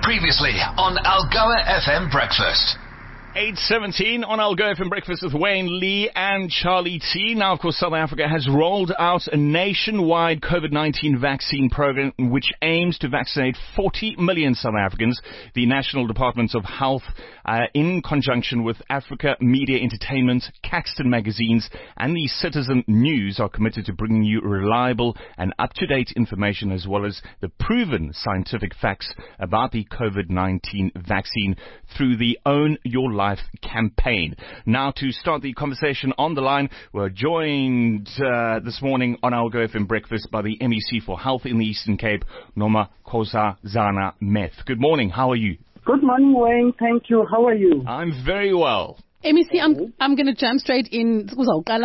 Previously on Algoa FM Breakfast. 8:17 on Algoa FM Breakfast with Wayne Lee and Charlie T. Now, of course, South Africa has rolled out a nationwide COVID-19 vaccine program which aims to vaccinate 40 million South Africans. The National Department of Health, in conjunction with Africa Media Entertainment, Caxton Magazines, and the Citizen News, are committed to bringing you reliable and up-to-date information as well as the proven scientific facts about the COVID-19 vaccine through the Own Your Life campaign. Now, to start the conversation on the line, we're joined this morning on our Algoa FM Breakfast by the MEC for Health in the Eastern Cape, Nomakhosazana Meth. Good morning. How are you? Good morning, Wayne. Thank you. How are you? I'm very well. MEC, I'm going to jump straight in. Just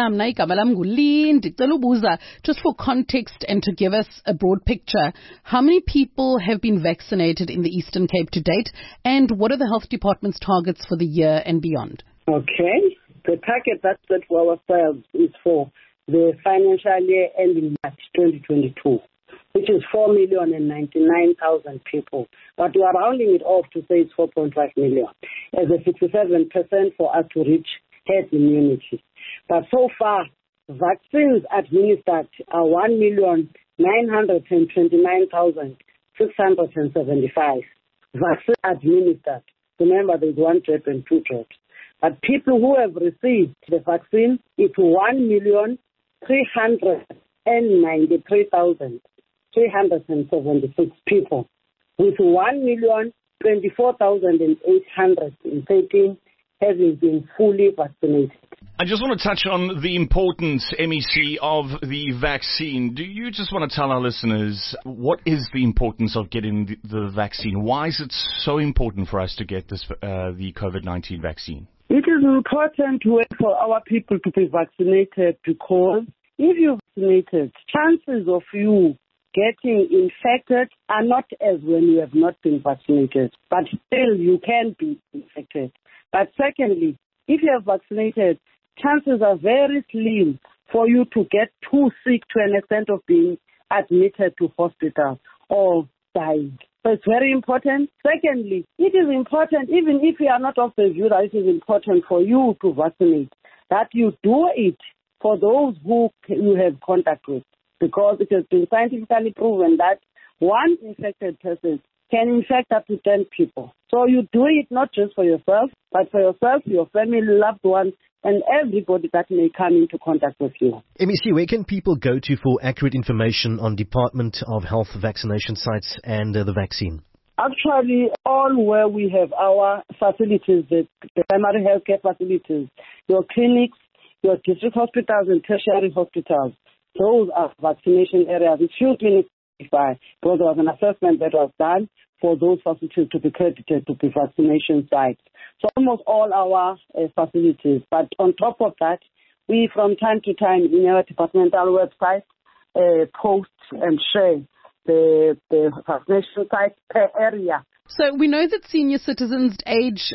for context and to give us a broad picture, how many people have been vaccinated in the Eastern Cape to date, and what are the health department's targets for the year and beyond? Okay. The target that's set for ourselves is for the financial year ending March 2022, which is 4,099,000 people. But we are rounding it off to say it's 4.5 million, as a 67% for us to reach herd immunity. But so far, vaccines administered are 1,929,675. Vaccines administered. Remember, there's one drop and two drops. But people who have received the vaccine, it's 1,393,376 people, with 1,024,813 having been fully vaccinated. I just want to touch on the importance, MEC, of the vaccine. Do you just want to tell our listeners what is the importance of getting the vaccine? Why is it so important for us to get this the COVID-19 vaccine? It is important for our people to be vaccinated because if you're vaccinated, chances of you getting infected are not as when you have not been vaccinated, but still you can be infected. But secondly, if you are vaccinated, chances are very slim for you to get too sick to an extent of being admitted to hospital or dying. So it's very important. Secondly, it is important, even if you are not of the view that it is important for you to vaccinate, that you do it for those who you have contact with, because it has been scientifically proven that one infected person can infect up to 10 people. So you do it not just for yourself, but for yourself, your family, loved ones, and everybody that may come into contact with you. MEC, where can people go to for accurate information on Department of Health vaccination sites and the vaccine? Actually, all where we have our facilities, the primary healthcare facilities, your clinics, your district hospitals and tertiary hospitals, those are vaccination areas. It's usually because there was an assessment that was done for those facilities to be credited to be vaccination sites. So almost all our facilities. But on top of that, we from time to time in our departmental website post and share the vaccination sites per area. So we know that senior citizens age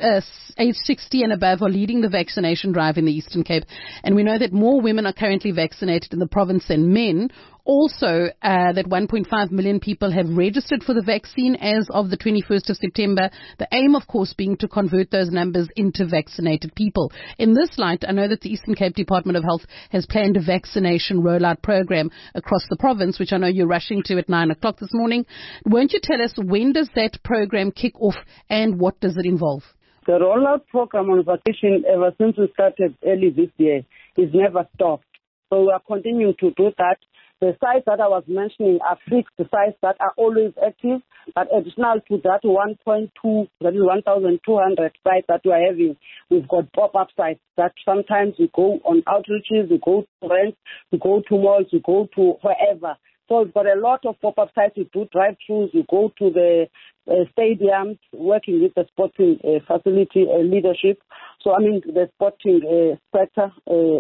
60 and above are leading the vaccination drive in the Eastern Cape, and we know that more women are currently vaccinated in the province than men. Also, that 1.5 million people have registered for the vaccine as of the 21st of September. The aim, of course, being to convert those numbers into vaccinated people. In this light, I know that the Eastern Cape Department of Health has planned a vaccination rollout program across the province, which I know you're rushing to at 9 o'clock this morning. Won't you tell us when does that program kick off and what does it involve? The rollout program on vaccination, ever since we started early this year, is never stopped. So we are continuing to do that. The sites that I was mentioning are fixed sites that are always active, but additional to that 1.2, that is 1,200 sites that we are having, we've got pop-up sites that sometimes we go on outreaches, we go to rents, we go to malls, we go to wherever. So we've got a lot of pop-up sites. We do drive-thrus. We go to the stadiums, working with the sporting facility leadership. So, I mean, the sporting sector,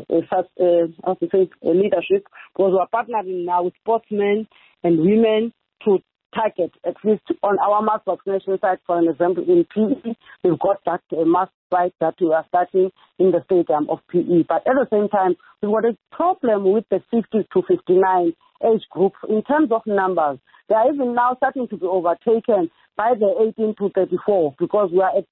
leadership, because we're partnering now with sportsmen and women to target, at least on our mass vaccination site, for an example, in PE, we've got that mass site that we are starting in the stadium of PE. But at the same time, we've got a problem with the 50 to 59 age group in terms of numbers. They are even now starting to be overtaken by the 18 to 34, because we are at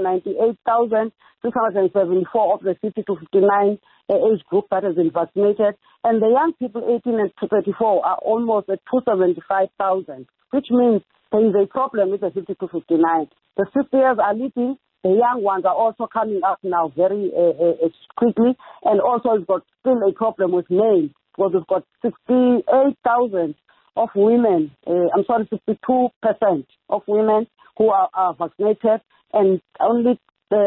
298,674 of the 50 to 59 age group that has been vaccinated, and the young people 18 to 34 are almost at 275,000, which means there is a problem with the 50 to 59. The 50 years are leaping. The young ones are also coming up now very quickly, and also it's got still a problem with males, because we've got 68,000 of women, 62% of women who are vaccinated, and only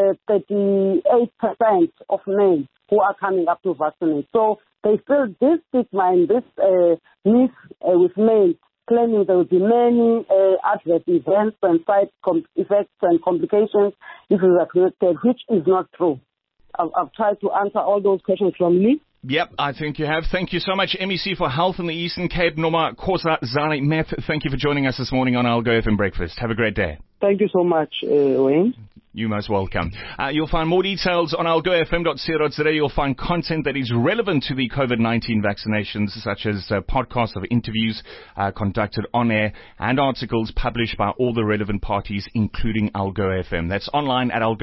38% of men who are coming up to vaccinate. So they still this stigma and this myth with men, claiming there will be many adverse events and side effects and complications if you are vaccinated, which is not true. I've tried to answer all those questions from me. Yep, I think you have. Thank you so much, MEC for Health in the Eastern Cape, Noma Khoza-Zane-Meth. Thank you for joining us this morning on I'll Go FM Breakfast. Have a great day. Thank you so much, Wayne. You're most welcome. You'll find more details on algofm.co.za. You'll find content that is relevant to the COVID-19 vaccinations, such as podcasts of interviews conducted on air and articles published by all the relevant parties, including Algoa FM. That's online at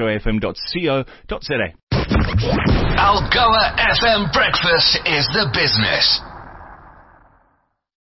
algofm.co.za. Algoa FM Breakfast is the business.